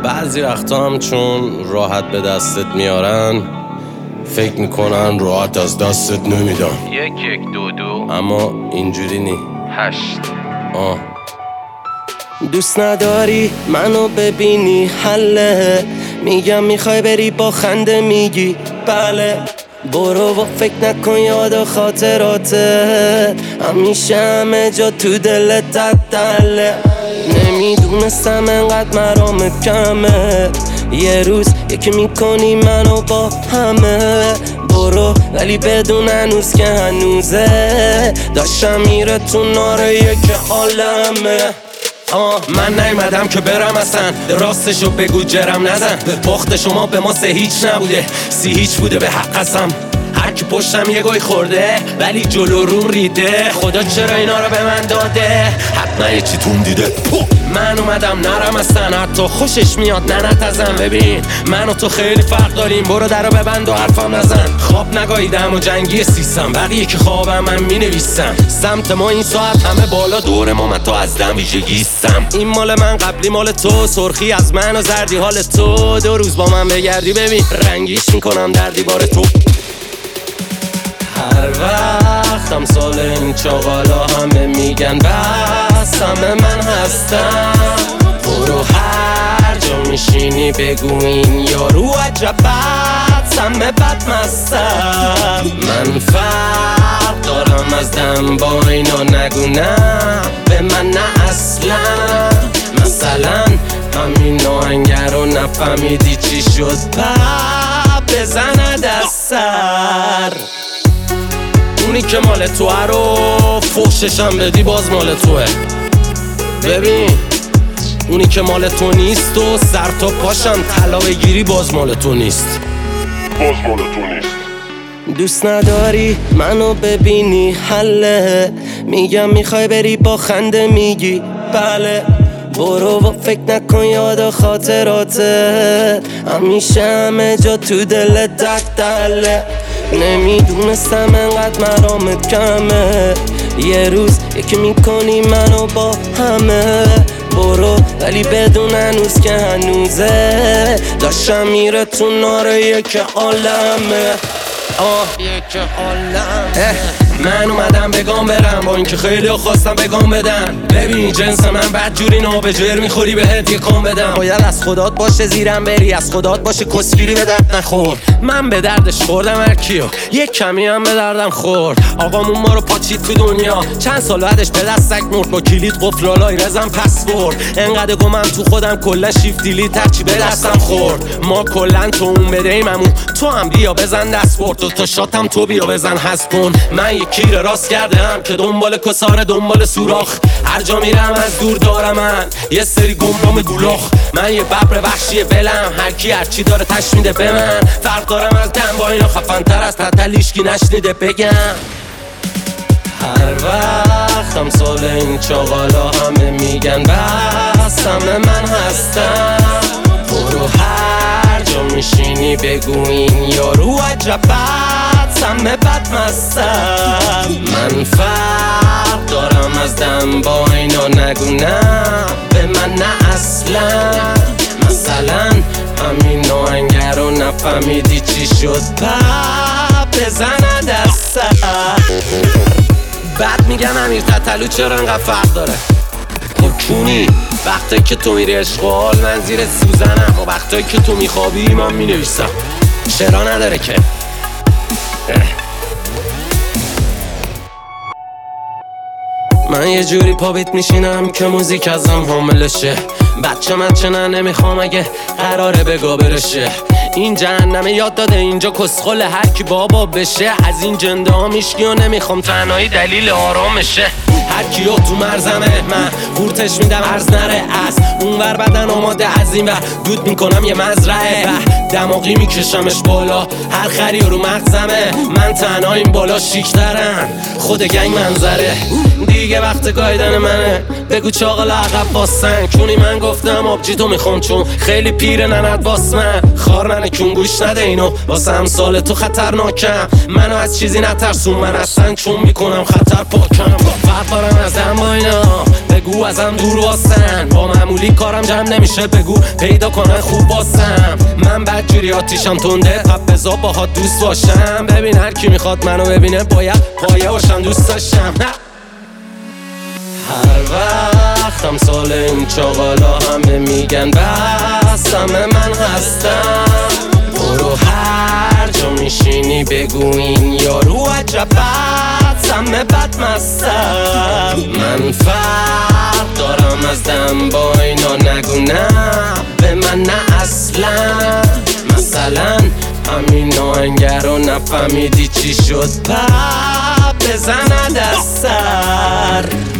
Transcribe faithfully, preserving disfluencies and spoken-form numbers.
بعضی وقتا هم چون راحت به دستت میارن فکر میکنن راحت از دستت نمیدن. یک یک دو دو اما اینجوری نی. هشت آه دوست نداری منو ببینی حله، میگم میخوای بری با خنده میگی بله. برو و فکر نکن یاد و خاطراته، همیشه همه جا تو دلت تدله. نمیدونستم انقدر مرام کمه، یه روز یکی میکنی منو با همه. برو ولی بدون هنوز که هنوزه، داشتم میره تو ناره یک عالمه. آه من نیومدم که برم اصلا، راستشو بگو جرم نزن. باخت شما به ما سه هیچ نبوده، سی هیچ بوده به حق قسم. هر کی پشتم یه گوی خورده ولی جلو روم ریده، خدا چرا اینا رو به من داده؟ حتما یه چی تون دیده. من اومدم نرم اصلا، حتی خوشش میاد ننت ازم. ببین من و تو خیلی فرق داریم، برو در رو ببند و حرفم نزن. خواب نگاهیدم و جنگی سیستم، بقیه که خوابم من مینویسم. سمت ما این ساعت همه بالا، دور ما من تو از دم ویژگیستم. این مال من قبلی مال تو، سرخی از من و زردی حال تو. دو روز با من بگردی ببین رنگیش میکنم در دیوار تو. هر وقتم سال این چاقالا همه میگن بس همه من هستم. برو هر جا میشینی بگو این یارو عجب بد همه بد مستم. من فرق دارم از دم با اینا نگو نه به من نه اصلا. مثلا همین آهنگر رو نفهمیدی چی شد پا بزند از سر. اونی که مال توه رو فحششم بدی باز مال توه. ببین اونی که مال تو نیست و سر تا پاشم طلا بگیری باز مال تو نیست، باز مال تو نیست. دوست نداری منو ببینی حله، میگم میخوای بری با خنده میگی بله. برو و فکر نکن یاد و خاطراته، همیشه همه جا تو دلت دله. نمیدونستم انقدر مرام کمه، یه روز یکی میکنی منو با همه. برو ولی بدون هنوز که هنوزه، داشتم میره تو ناره یک عالمه. آه یک عالمه. من اومدم بگام برم با اینکه خیلی خواستم بگام بدن. ببین جنس من بد جوری نابجر میخوری بهت یه کام بدم. باید از خدات باشه زیرم بری، از خدات باشه کسگیری به درد نخور. من به دردش خوردم هر کیو، یک کمی هم به دردم خورد. آقامون ما رو پاچید تو دنیا، چند سال بعدش به دستک مرد. با کلید قفلالای رزم پسورد. انقدر گمم تو خودم کلا شیفت دیلیت هرچی به دستم خورد. ما کلا تو اون بدهیممون، تو هم بیا بزن دست برد. تو تا شاتم تو بیا بزن حذف کن. من یک کیر راست کردم که دنبال کساره دنبال سوراخ. هر جا میرم از دور دارم من یه سری گمرام گولاخ. من یه ببر وحشی ولم، هر کی هر چی داره تش میده به من. فرق دارم از دم با اینا، خفن تر از تتلیش کی نشنیده بگم. هر وقتم سال این چاقالا همه میگن بس همه من هستم. برو هر جا میشینی بگو این یارو عجب بد همه بد مستم. من فرق دارم از دم با اینا نگو نه به من نه اصلا. مثلا همین آهنگر رو نفهمیدی چی شد پا بزند از سر. بعد میگم امیر تتلو چرا انقدر فرق داره؟ خب کونی وقتایی که تو میری اشغال من زیر سوزنم، و وقتایی که تو میخوابی من مینویسم. چرا نداره که من یه جوری پا بیت میشینم که موزیک ازم حاملشه. بچه من چنه نمیخوام اگه قراره بگا برشه. این جهنمه یاد داده اینجا کسخل هر کی بابا بشه. از این جنده ها میشکی و نمیخوام تنهایی دلیل آرامشه. هر کیو تو مرزمه من قورتش میدم عرض نره. از اون ور بدن آماده از این ور دود میکنم یه مزرعه. دماغی میکشمش بالا هر خری رو مغزمه. من تنها این بالا شیکترن خود گنگ منظره. دیگه وقت گایدن منه بگو چاقال عقب با سنگ. چونی من گفتم آبجی تو میخوام چون خیلی پیره نند واس من خار ننه کون گوش نده اینو واسه همسال تو خطرناکم منو از چیزی نترسون من اصلا چون میکنم خطر پاکم فرق دارم ازم با اینا بگو ازم دور واسن با معمولی کارم جمع نمیشه بگو پیدا کنن خوب واسم من بدجوری آتیشم تنده تب بزا باهات دوست باشم ببین هر کی میخواد منو ببینه باید پایه باشم دوست داشتم هر وقت هم سال این چاقالا همه میگن بس همه من هستم برو هر جا میشینی بگو این یارو عجب بد همه بد مستم من فرق دارم از دم با اینا نگو نه به من نه اصلا مثلا همین آهنگر رو نفهمیدی چی شد پا بزند از سر